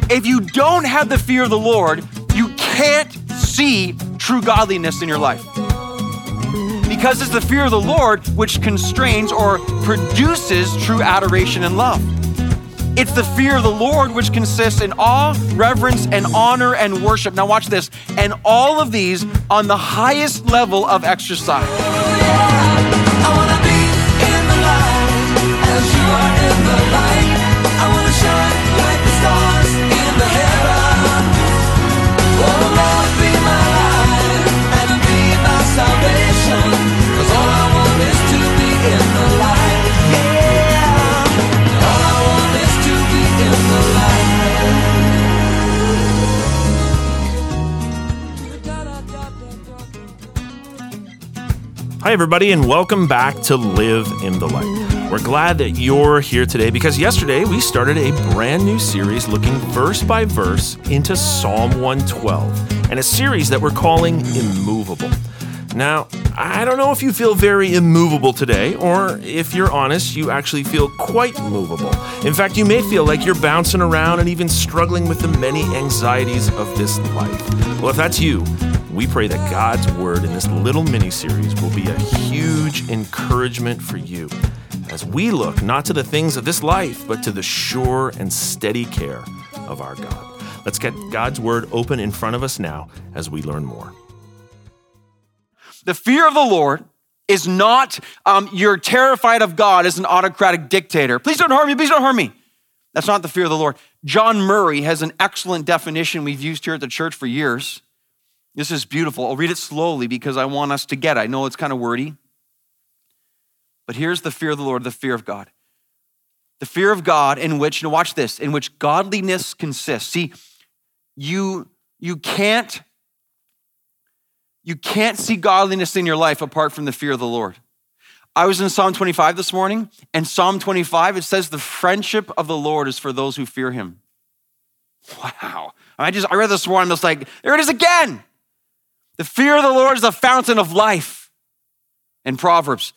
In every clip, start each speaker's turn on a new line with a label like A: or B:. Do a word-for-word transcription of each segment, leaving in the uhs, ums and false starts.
A: If you don't have the fear of the Lord, you can't see true godliness in your life. Because it's the fear of the Lord which constrains or produces true adoration and love. It's the fear of the Lord which consists in awe, reverence, and honor and worship. Now watch this. And all of these on the highest level of exercise.
B: I wanna be in the light as you are in the light. I wanna shine like the stars in the heaven. Oh Lord, be my light and be my salvation. 'Cause all I want is to be in the light. Yeah. All I want is to be in the light.
C: Hi, everybody, and welcome back to Live in the Light. We're glad that you're here today because yesterday we started a brand new series looking verse by verse into Psalm one twelve, and a series that we're calling Immovable. Now, I don't know if you feel very immovable today, or if you're honest, you actually feel quite movable. In fact, you may feel like you're bouncing around and even struggling with the many anxieties of this life. Well, if that's you, we pray that God's word in this little mini-series will be a huge encouragement for you as we look not to the things of this life, but to the sure and steady care of our God. Let's get God's word open in front of us now as we learn more.
A: The fear of the Lord is not um, you're terrified of God as an autocratic dictator. Please don't harm me, please don't harm me. That's not the fear of the Lord. John Murray has an excellent definition we've used here at the church for years. This is beautiful. I'll read it slowly because I want us to get it. I know it's kind of wordy. But here's the fear of the Lord, the fear of God. The fear of God in which, now watch this, in which godliness consists. See, you, you can't, you can't see godliness in your life apart from the fear of the Lord. I was in Psalm twenty-five this morning, and Psalm twenty-five, it says the friendship of the Lord is for those who fear him. Wow. I just, I read this morning, I'm just like, there it is again. The fear of the Lord is the fountain of life. In Proverbs.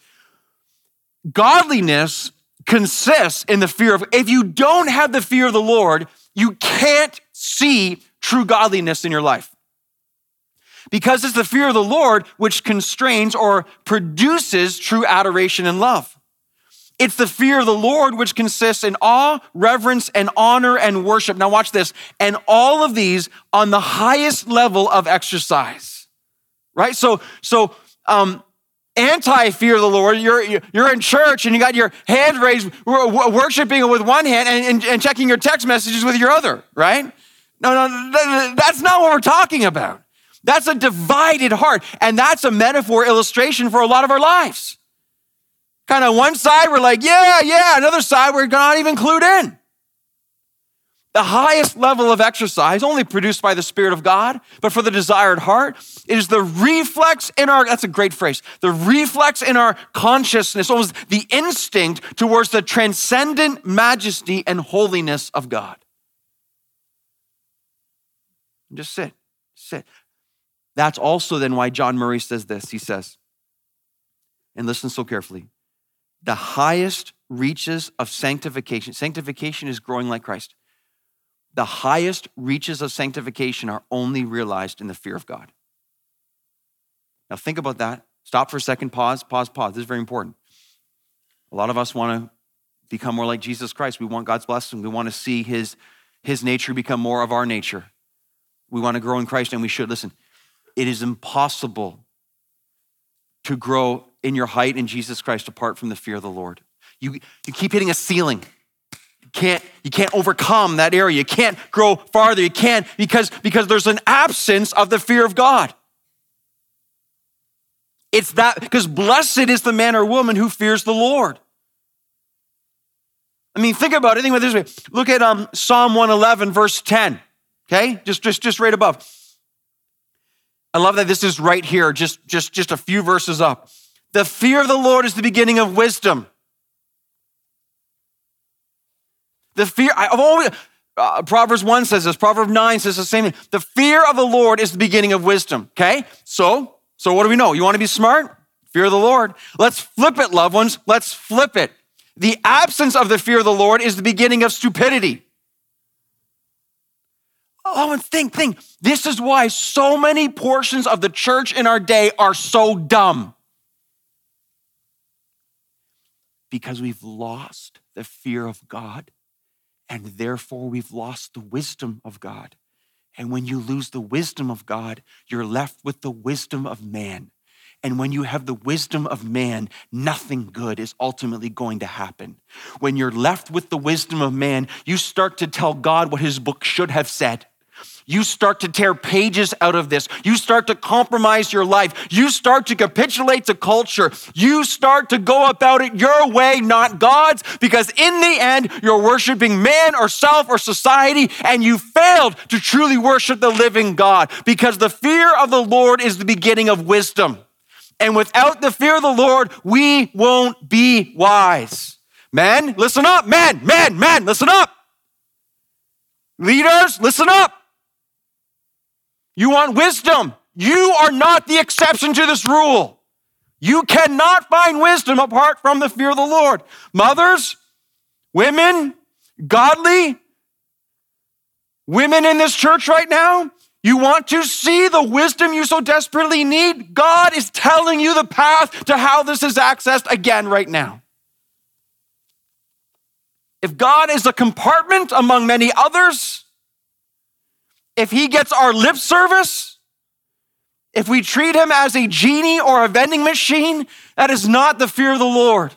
A: Godliness consists in the fear of, if you don't have the fear of the Lord, you can't see true godliness in your life. Because it's the fear of the Lord which constrains or produces true adoration and love. It's the fear of the Lord which consists in awe, reverence, and honor and worship. Now watch this. And all of these on the highest level of exercise, right? So, so um, anti-fear of the Lord, you're, you're in church and you got your hands raised, worshiping with one hand and, and, and checking your text messages with your other, right? No, no, that's not what we're talking about. That's a divided heart. And that's a metaphor illustration for a lot of our lives. Kind of one side, we're like, yeah, yeah. Another side, we're not even clued in. The highest level of exercise, only produced by the Spirit of God, but for the desired heart, it is the reflex in our, that's a great phrase, the reflex in our consciousness, almost the instinct towards the transcendent majesty and holiness of God. Just sit, sit. That's also then why John Murray says this. He says, and listen so carefully, the highest reaches of sanctification, sanctification is growing like Christ. The highest reaches of sanctification are only realized in the fear of God. Now think about that. Stop for a second, pause, pause, pause. This is very important. A lot of us want to become more like Jesus Christ. We want God's blessing. We want to see his, his nature become more of our nature. We want to grow in Christ, and we should. Listen, it is impossible to grow in your height in Jesus Christ apart from the fear of the Lord. You, you keep hitting a ceiling. You can't, you can't overcome that area. You can't grow farther. You can't because, because there's an absence of the fear of God. It's that, because blessed is the man or woman who fears the Lord. I mean, think about it. Think about it this way. Look at um, Psalm one eleven, verse ten. Okay, just, just, just right above. I love that this is right here, just, just, just a few verses up. The fear of the Lord is the beginning of wisdom. The fear, I've always, uh, Proverbs one says this, Proverbs nine says the same thing. The fear of the Lord is the beginning of wisdom, okay? So, so what do we know? You want to be smart? Fear of the Lord. Let's flip it, loved ones. Let's flip it. The absence of the fear of the Lord is the beginning of stupidity. Oh, and think, think. This is why so many portions of the church in our day are so dumb. Because we've lost the fear of God, and therefore we've lost the wisdom of God. And when you lose the wisdom of God, you're left with the wisdom of man. And when you have the wisdom of man, nothing good is ultimately going to happen. When you're left with the wisdom of man, you start to tell God what his book should have said. You start to tear pages out of this. You start to compromise your life. You start to capitulate to culture. You start to go about it your way, not God's, because in the end, you're worshiping man or self or society, and you failed to truly worship the living God, because the fear of the Lord is the beginning of wisdom. And without the fear of the Lord, we won't be wise. Men, listen up. Men, men, men, listen up. Leaders, listen up. You want wisdom. You are not the exception to this rule. You cannot find wisdom apart from the fear of the Lord. Mothers, women, godly women in this church right now, you want to see the wisdom you so desperately need? God is telling you the path to how this is accessed again right now. If God is a compartment among many others, if he gets our lip service, if we treat him as a genie or a vending machine, that is not the fear of the Lord.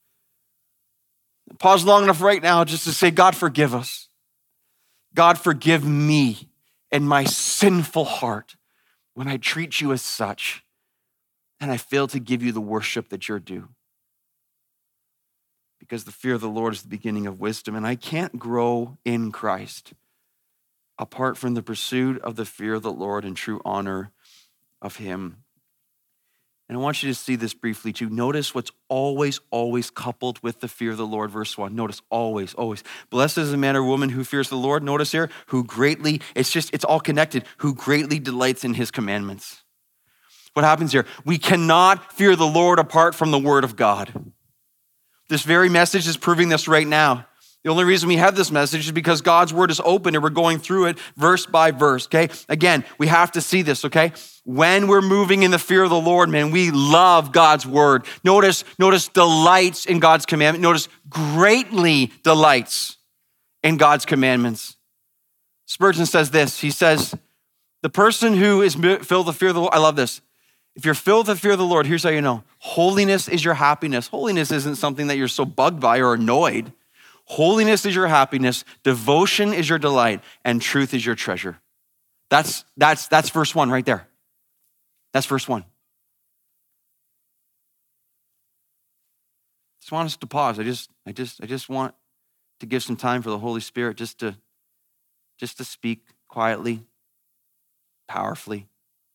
A: Pause long enough right now just to say, God, forgive us. God, forgive me and my sinful heart when I treat you as such and I fail to give you the worship that you're due. Because the fear of the Lord is the beginning of wisdom, and I can't grow in Christ apart from the pursuit of the fear of the Lord and true honor of him. And I want you to see this briefly too. Notice what's always, always coupled with the fear of the Lord. Verse one, notice always, always. Blessed is the man or woman who fears the Lord. Notice here, who greatly, it's just, it's all connected, who greatly delights in his commandments. What happens here? We cannot fear the Lord apart from the word of God. This very message is proving this right now. The only reason we have this message is because God's word is open and we're going through it verse by verse, okay? Again, we have to see this, okay? When we're moving in the fear of the Lord, man, we love God's word. Notice, notice delights in God's commandment. Notice greatly delights in God's commandments. Spurgeon says this. He says, the person who is filled with the fear of the Lord, I love this. If you're filled with the fear of the Lord, here's how you know. Holiness is your happiness. Holiness isn't something that you're so bugged by or annoyed. Holiness is your happiness, devotion is your delight, and truth is your treasure. That's, that's, that's verse one right there. That's verse one. Just want us to pause. I just, I just, I just want to give some time for the Holy Spirit just to, just to speak quietly, powerfully.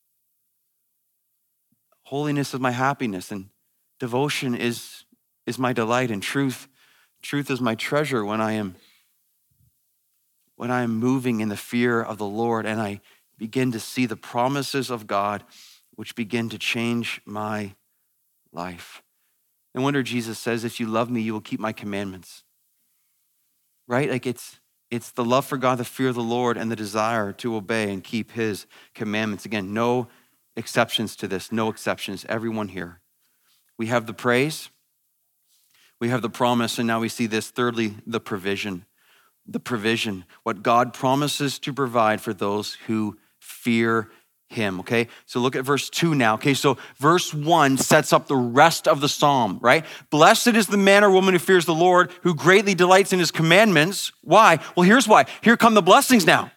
A: Holiness is my happiness, and devotion is, is my delight, and truth Truth is my treasure when I am when I am moving in the fear of the Lord and I begin to see the promises of God which begin to change my life. No wonder Jesus says, if you love me, you will keep my commandments. Right? Like it's it's the love for God, the fear of the Lord, and the desire to obey and keep his commandments. Again, no exceptions to this, no exceptions. Everyone here. We have the praise. We have the promise, and now we see this. Thirdly, the provision. The provision, what God promises to provide for those who fear him, okay? So look at verse two now, okay? So verse one sets up the rest of the psalm, right? Blessed is the man or woman who fears the Lord, who greatly delights in his commandments. Why? Well, here's why. Here come the blessings now.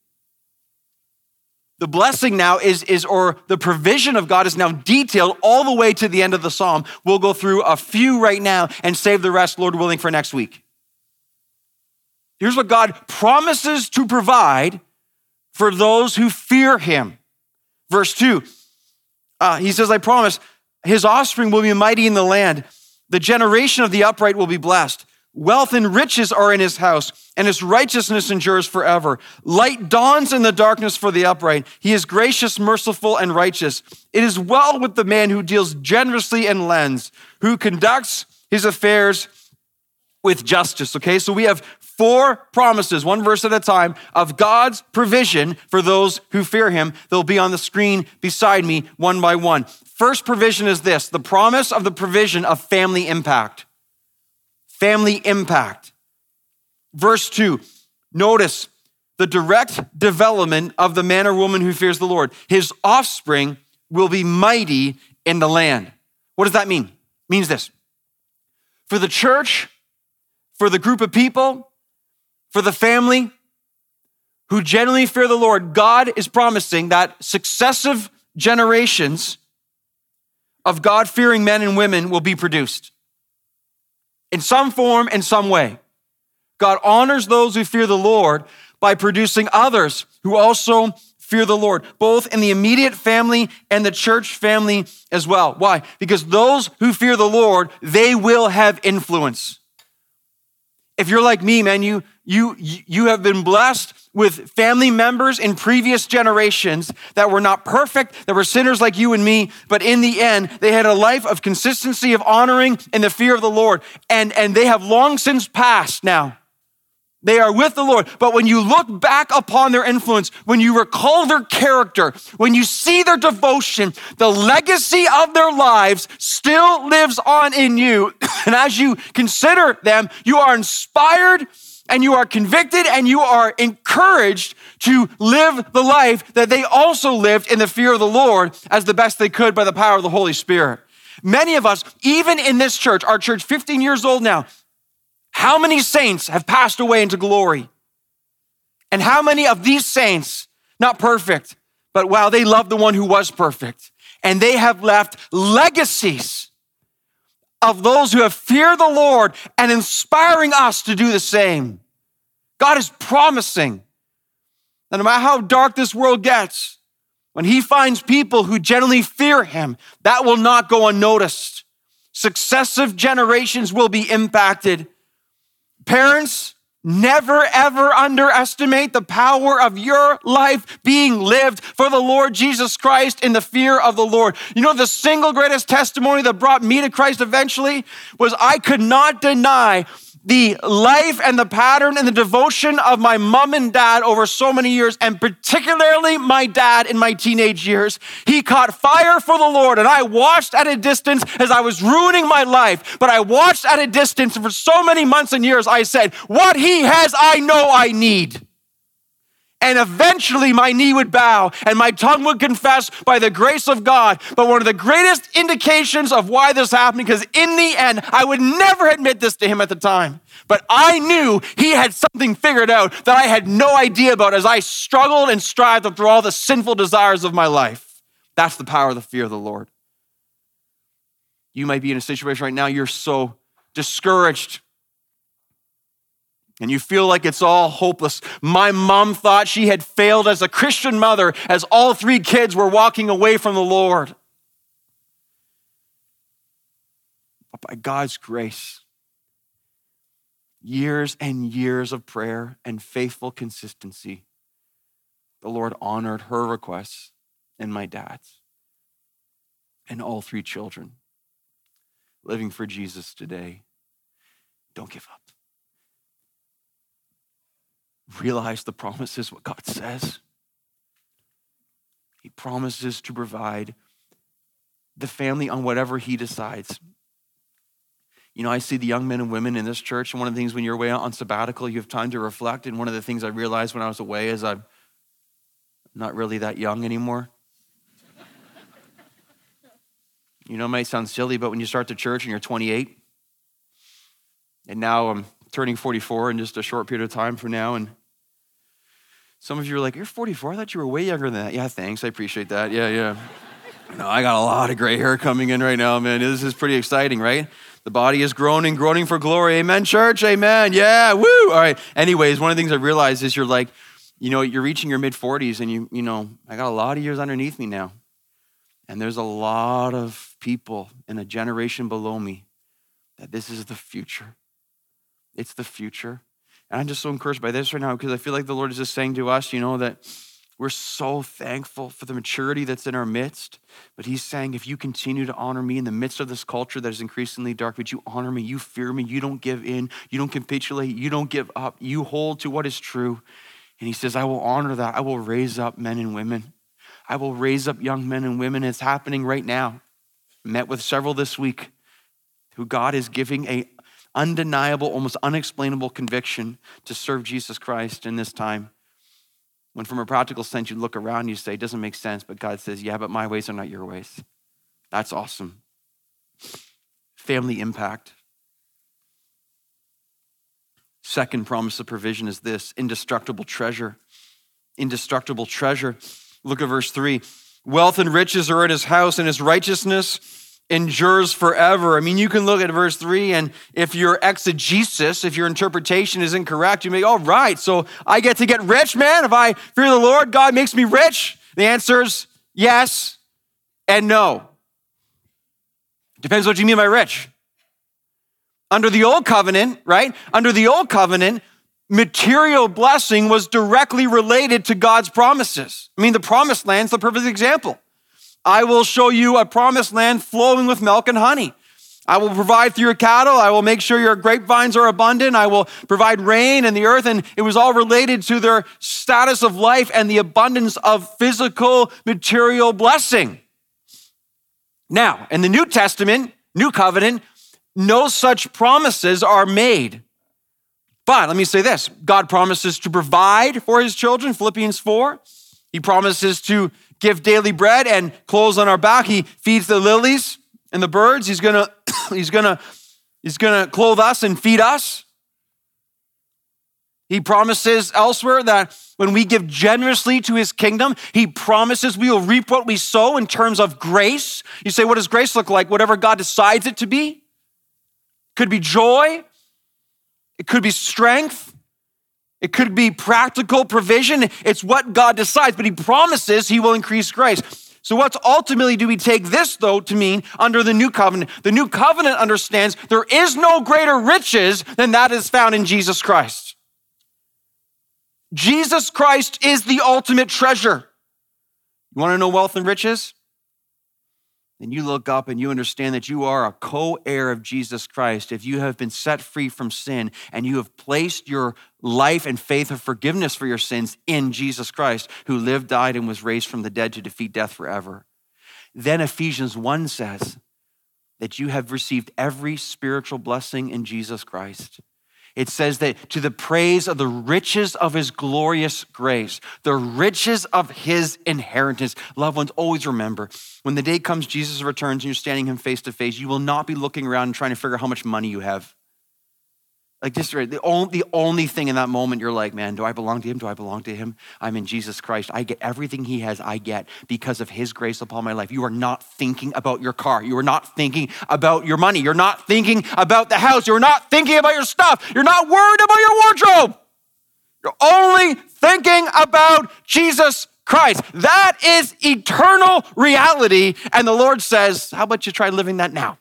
A: The blessing now is, is, or the provision of God is now detailed all the way to the end of the psalm. We'll go through a few right now and save the rest, Lord willing, for next week. Here's what God promises to provide for those who fear him. Verse two, uh, he says, I promise, his offspring will be mighty in the land. The generation of the upright will be blessed. Wealth and riches are in his house, and his righteousness endures forever. Light dawns in the darkness for the upright. He is gracious, merciful, and righteous. It is well with the man who deals generously and lends, who conducts his affairs with justice. Okay, so we have four promises, one verse at a time, of God's provision for those who fear him. They'll be on the screen beside me one by one. First provision is this, the promise of the provision of family impact. Family impact. Verse two, notice the direct development of the man or woman who fears the Lord. His offspring will be mighty in the land. What does that mean? It means this. For the church, for the group of people, for the family who genuinely fear the Lord, God is promising that successive generations of God-fearing men and women will be produced in some form, in some way. God honors those who fear the Lord by producing others who also fear the Lord, both in the immediate family and the church family as well. Why? Because those who fear the Lord, they will have influence. If you're like me, man, you, you, you have been blessed with family members in previous generations that were not perfect, that were sinners like you and me, but in the end, they had a life of consistency, of honoring and the fear of the Lord. And, and they have long since passed now. They are with the Lord. But when you look back upon their influence, when you recall their character, when you see their devotion, the legacy of their lives still lives on in you. And as you consider them, you are inspired and you are convicted and you are encouraged to live the life that they also lived in the fear of the Lord as the best they could by the power of the Holy Spirit. Many of us, even in this church, our church fifteen years old now, how many saints have passed away into glory? And how many of these saints, not perfect, but wow, they love the one who was perfect. And they have left legacies of those who have feared the Lord and inspiring us to do the same. God is promising that no matter how dark this world gets, when he finds people who genuinely fear him, that will not go unnoticed. Successive generations will be impacted. Parents, never ever underestimate the power of your life being lived for the Lord Jesus Christ in the fear of the Lord. You know, the single greatest testimony that brought me to Christ eventually was I could not deny the life and the pattern and the devotion of my mom and dad over so many years, and particularly my dad in my teenage years. He caught fire for the Lord, and I watched at a distance as I was ruining my life, but I watched at a distance, and for so many months and years, I said, what he has, I know I need. And eventually my knee would bow and my tongue would confess by the grace of God. But one of the greatest indications of why this happened, because in the end, I would never admit this to him at the time, but I knew he had something figured out that I had no idea about as I struggled and strived through all the sinful desires of my life. That's the power of the fear of the Lord. You might be in a situation right now, you're so discouraged. And you feel like it's all hopeless. My mom thought she had failed as a Christian mother as all three kids were walking away from the Lord. But by God's grace, years and years of prayer and faithful consistency, the Lord honored her requests and my dad's and all three children living for Jesus today. Don't give up. Realize the promises, what God says. He promises to provide the family on whatever he decides. You know, I see the young men and women in this church, and one of the things when you're away on sabbatical, you have time to reflect, and one of the things I realized when I was away is I'm not really that young anymore. You know, it might sound silly, but when you start the church and you're twenty-eight, and now I'm turning forty-four in just a short period of time from now, and some of you are like, you're forty-four? I thought you were way younger than that. Yeah, thanks. I appreciate that. Yeah, yeah. No, I got a lot of gray hair coming in right now, man. This is pretty exciting, right? The body is groaning, groaning for glory. Amen, church? Amen. Yeah, woo. All right. Anyways, one of the things I realized is you're like, you know, you're reaching your mid-forties, and you, you know, I got a lot of years underneath me now. And there's a lot of people in a generation below me that this is the future. It's the future. And I'm just so encouraged by this right now because I feel like the Lord is just saying to us, you know, that We're so thankful for the maturity that's in our midst. But he's saying, if you continue to honor me in the midst of this culture that is increasingly dark, but you honor me, you fear me, you don't give in, you don't capitulate, you don't give up, you hold to what is true. And he says, I will honor that. I will raise up men and women. I will raise up young men and women. It's happening right now. Met with several this week who God is giving a undeniable, almost unexplainable conviction to serve Jesus Christ in this time. When from a practical sense, you look around and you say, it doesn't make sense, but God says, yeah, but my ways are not your ways. That's awesome. Family impact. Second promise of provision is this, indestructible treasure. Indestructible treasure. Look at verse three. Wealth and riches are in his house, and his righteousness endures forever. I mean, you can look at verse three, and if your exegesis, if your interpretation is incorrect, you may, all right, so I get to get rich, man? If I fear the Lord, God makes me rich? The answer is yes and no. Depends what you mean by rich. Under the old covenant, right? Under the old covenant, material blessing was directly related to God's promises. I mean, the promised land's the perfect example. I will show you a promised land flowing with milk and honey. I will provide through your cattle. I will make sure your grapevines are abundant. I will provide rain and the earth. And it was all related to their status of life and the abundance of physical material blessing. Now, in the New Testament, New Covenant, no such promises are made. But let me say this, God promises to provide for his children, Philippians four. He promises to give daily bread and clothes on our back. He feeds the lilies and the birds. He's gonna, he's gonna, he's gonna clothe us and feed us. He promises elsewhere that when we give generously to his kingdom, he promises we will reap what we sow in terms of grace. You say, what does grace look like? Whatever God decides it to be. Could be joy. It could be strength. It could be practical provision. It's what God decides, but he promises he will increase grace. So what ultimately do we take this, though, to mean under the new covenant? The new covenant understands there is no greater riches than that is found in Jesus Christ. Jesus Christ is the ultimate treasure. You want to know wealth and riches? Then you look up and you understand that you are a co-heir of Jesus Christ. If you have been set free from sin and you have placed your life and faith of forgiveness for your sins in Jesus Christ, who lived, died, and was raised from the dead to defeat death forever. Then Ephesians one says that you have received every spiritual blessing in Jesus Christ. It says that to the praise of the riches of his glorious grace, the riches of his inheritance. Loved ones, always remember, when the day comes, Jesus returns and you're standing him face to face, you will not be looking around and trying to figure out how much money you have. Like this, the only, the only thing in that moment, you're like, man, do I belong to him? Do I belong to him? I'm in Jesus Christ. I get everything he has, I get because of his grace upon my life. You are not thinking about your car. You are not thinking about your money. You're not thinking about the house. You're not thinking about your stuff. You're not worried about your wardrobe. You're only thinking about Jesus Christ. That is eternal reality. And the Lord says, how about you try living that now?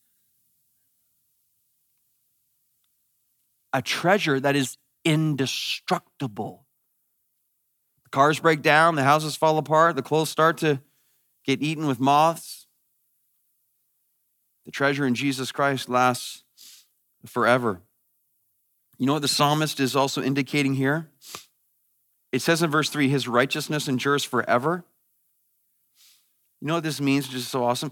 A: A treasure that is indestructible. The cars break down, the houses fall apart, the clothes start to get eaten with moths. The treasure in Jesus Christ lasts forever. You know what the psalmist is also indicating here? It says in verse three, his righteousness endures forever. You know what this means, which is so awesome?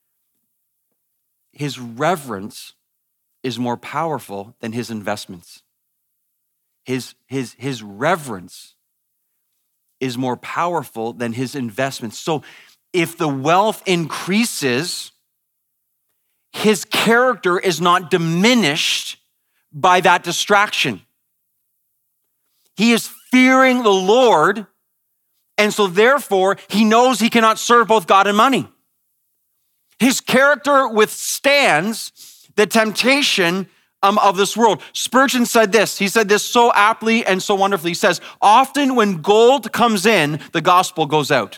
A: His reverence is more powerful than his investments. His, his, his reverence is more powerful than his investments. So if the wealth increases, his character is not diminished by that distraction. He is fearing the Lord, and so therefore he knows he cannot serve both God and money. His character withstands the temptation um, of this world. Spurgeon said this. He said this so aptly and so wonderfully. He says, often when gold comes in, the gospel goes out.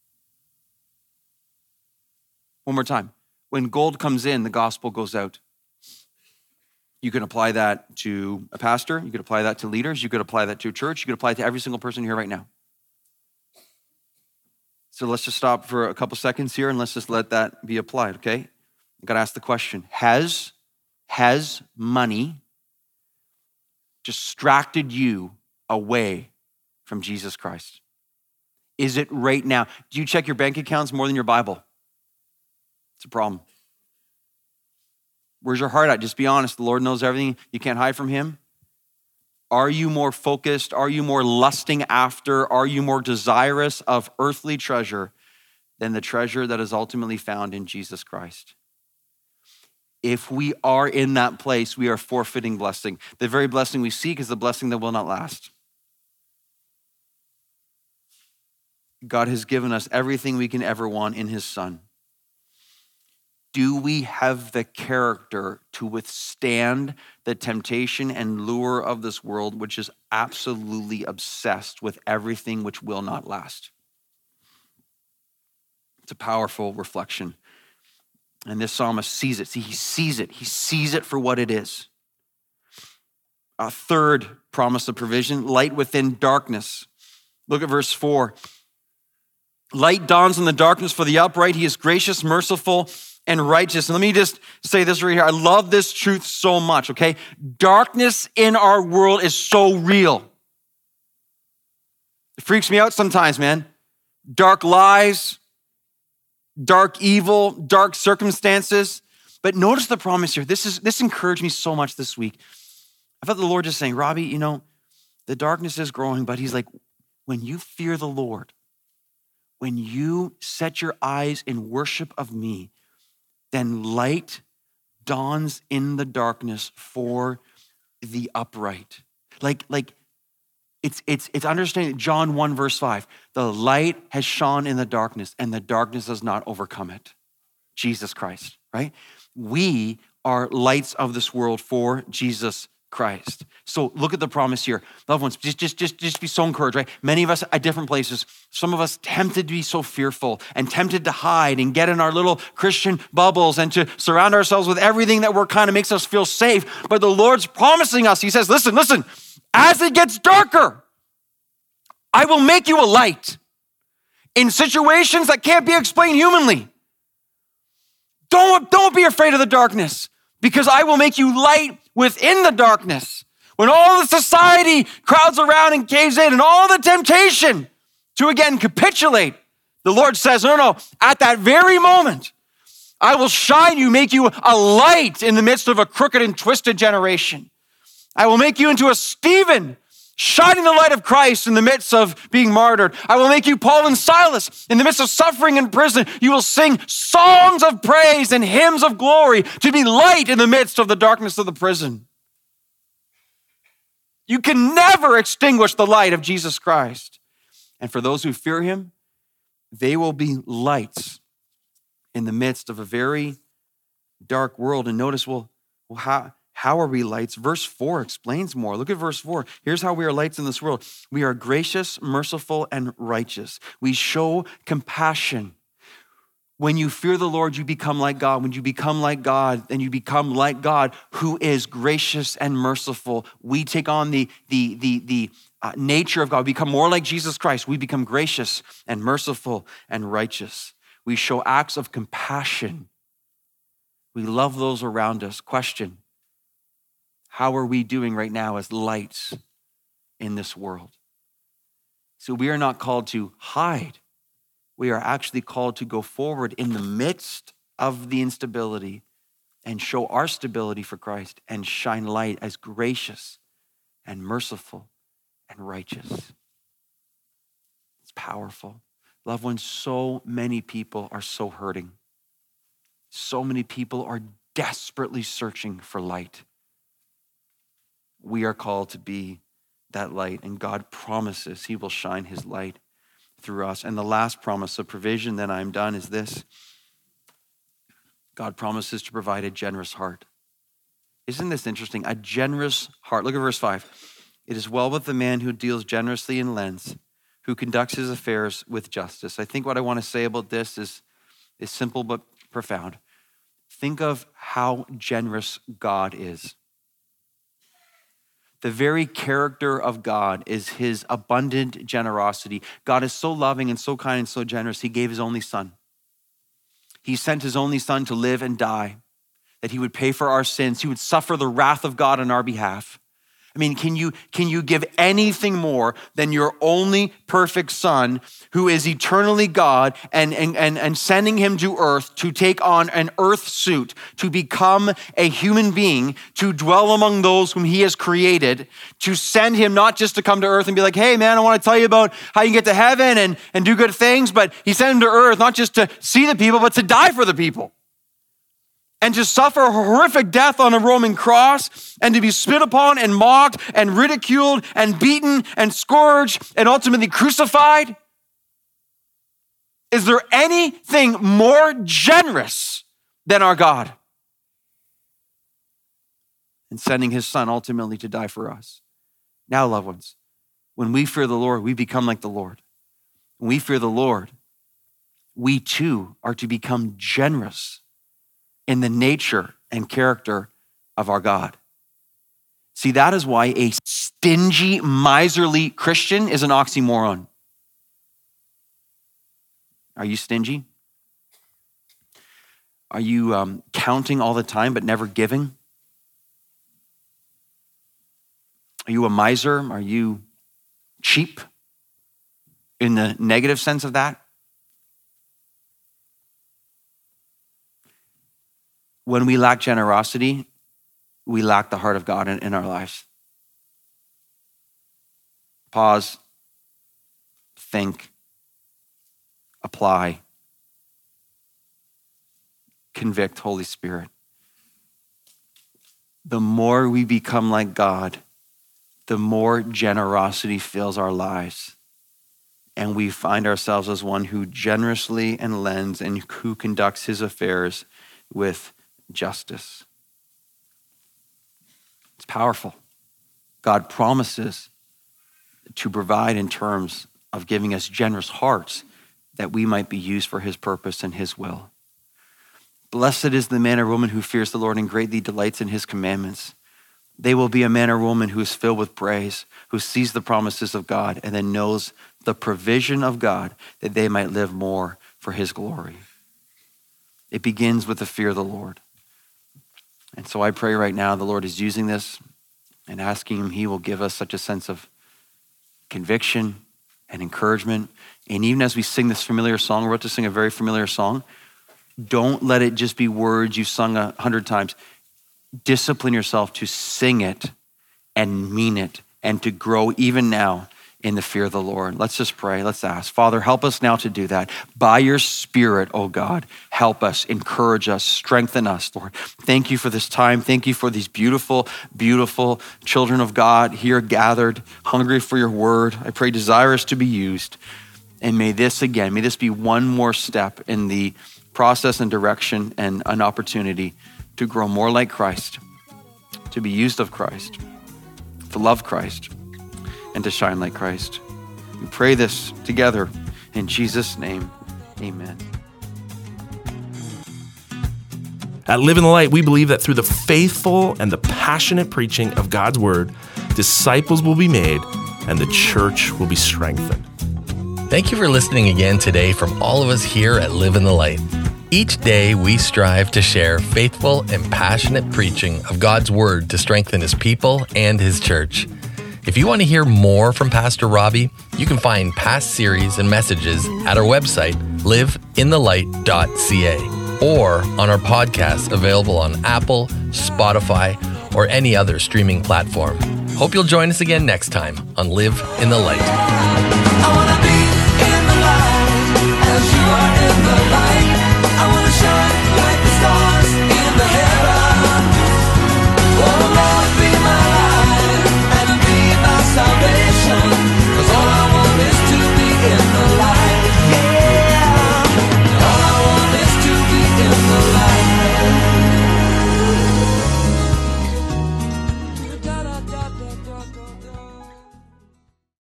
A: One more time. When gold comes in, the gospel goes out. You can apply that to a pastor. You could apply that to leaders. You could apply that to a church. You could apply it to every single person here right now. So let's just stop for a couple seconds here and let's just let that be applied, okay? I've got to ask the question, has, has money distracted you away from Jesus Christ? Is it right now? Do you check your bank accounts more than your Bible? It's a problem. Where's your heart at? Just be honest. The Lord knows everything. You can't hide from him. Are you more focused? Are you more lusting after? Are you more desirous of earthly treasure than the treasure that is ultimately found in Jesus Christ? If we are in that place, we are forfeiting blessing. The very blessing we seek is the blessing that will not last. God has given us everything we can ever want in his Son. Do we have the character to withstand the temptation and lure of this world, which is absolutely obsessed with everything which will not last? It's a powerful reflection. And this psalmist sees it. See, he sees it. He sees it for what it is. A third promise of provision, light within darkness. Look at verse four. Light dawns in the darkness for the upright. He is gracious, merciful, and righteous. And let me just say this right here. I love this truth so much, okay? Darkness in our world is so real. It freaks me out sometimes, man. Dark lies, dark evil, dark circumstances. But notice the promise here. This is this encouraged me so much this week. I felt the Lord just saying, Robbie, you know, the darkness is growing, but he's like, when you fear the Lord, when you set your eyes in worship of me, then light dawns in the darkness for the upright. Like, like it's it's it's understanding John one verse five. The light has shone in the darkness, and the darkness does not overcome it. Jesus Christ, right? We are lights of this world for Jesus Christ. So look at the promise here. Loved ones, just, just, just, just be so encouraged, right? Many of us at different places, some of us tempted to be so fearful and tempted to hide and get in our little Christian bubbles and to surround ourselves with everything that we're kind of makes us feel safe. But the Lord's promising us, he says, listen, listen, as it gets darker, I will make you a light in situations that can't be explained humanly. Don't, don't be afraid of the darkness, because I will make you light within the darkness. When all the society crowds around and caves in and all the temptation to again capitulate, the Lord says, no, no, at that very moment, I will shine you, make you a light in the midst of a crooked and twisted generation. I will make you into a Stephen, shining the light of Christ in the midst of being martyred. I will make you Paul and Silas. In the midst of suffering in prison, you will sing songs of praise and hymns of glory to be light in the midst of the darkness of the prison. You can never extinguish the light of Jesus Christ. And for those who fear him, they will be lights in the midst of a very dark world. And notice, well, well how, how are we lights? Verse four explains more. Look at verse four. Here's how we are lights in this world. We are gracious, merciful, and righteous. We show compassion. When you fear the Lord, you become like God. When you become like God, then you become like God, who is gracious and merciful. We take on the, the, the, the uh, nature of God. We become more like Jesus Christ. We become gracious and merciful and righteous. We show acts of compassion. We love those around us. Question: how are we doing right now as lights in this world? So we are not called to hide. We are actually called to go forward in the midst of the instability and show our stability for Christ and shine light as gracious and merciful and righteous. It's powerful. Loved ones, so many people are so hurting. So many people are desperately searching for light. We are called to be that light, and God promises he will shine his light through us. And the last promise of provision, then I'm done, is this. God promises to provide a generous heart. Isn't this interesting? A generous heart. Look at verse five. It is well with the man who deals generously and lends, who conducts his affairs with justice. I think what I want to say about this is, is simple but profound. Think of how generous God is. The very character of God is his abundant generosity. God is so loving and so kind and so generous, he gave his only son. He sent his only son to live and die, that he would pay for our sins. He would suffer the wrath of God on our behalf. I mean, can you, can you give anything more than your only perfect son who is eternally God and, and, and, and sending him to earth to take on an earth suit, to become a human being, to dwell among those whom he has created, to send him not just to come to earth and be like, hey man, I want to tell you about how you can get to heaven and, and do good things, but he sent him to earth not just to see the people, but to die for the people. And to suffer a horrific death on a Roman cross, and to be spit upon and mocked and ridiculed and beaten and scourged and ultimately crucified. Is there anything more generous than our God? And sending his son ultimately to die for us. Now, loved ones, when we fear the Lord, we become like the Lord. When we fear the Lord, we too are to become generous in the nature and character of our God. See, that is why a stingy, miserly Christian is an oxymoron. Are you stingy? Are you um, counting all the time but never giving? Are you a miser? Are you cheap in the negative sense of that? When we lack generosity, we lack the heart of God in, in our lives. Pause, think, apply, convict, Holy Spirit. The more we become like God, the more generosity fills our lives. And we find ourselves as one who generously and lends and who conducts his affairs with justice. It's powerful. God promises to provide in terms of giving us generous hearts that we might be used for his purpose and his will. Blessed is the man or woman who fears the Lord and greatly delights in his commandments. They will be a man or woman who is filled with praise, who sees the promises of God and then knows the provision of God that they might live more for his glory. It begins with the fear of the Lord. And so I pray right now the Lord is using this and asking him he will give us such a sense of conviction and encouragement. And even as we sing this familiar song, we're about to sing a very familiar song, don't let it just be words you've sung a hundred times. Discipline yourself to sing it and mean it and to grow even now in the fear of the Lord. Let's just pray. Let's ask. Father, help us now to do that. By your Spirit, oh God, help us, encourage us, strengthen us, Lord. Thank you for this time. Thank you for these beautiful, beautiful children of God here gathered, hungry for your word. I pray desirous to be used. And may this again, may this be one more step in the process and direction and an opportunity to grow more like Christ, to be used of Christ, to love Christ, and to shine like Christ. We pray this together in Jesus' name, amen.
C: At Live in the Light, we believe that through the faithful and the passionate preaching of God's word, disciples will be made and the church will be strengthened.
D: Thank you for listening again today from all of us here at Live in the Light. Each day we strive to share faithful and passionate preaching of God's word to strengthen his people and his church. If you want to hear more from Pastor Robbie, you can find past series and messages at our website, live in the light dot c a, or on our podcast available on Apple, Spotify, or any other streaming platform. Hope you'll join us again next time on Live in the Light.
B: I wanna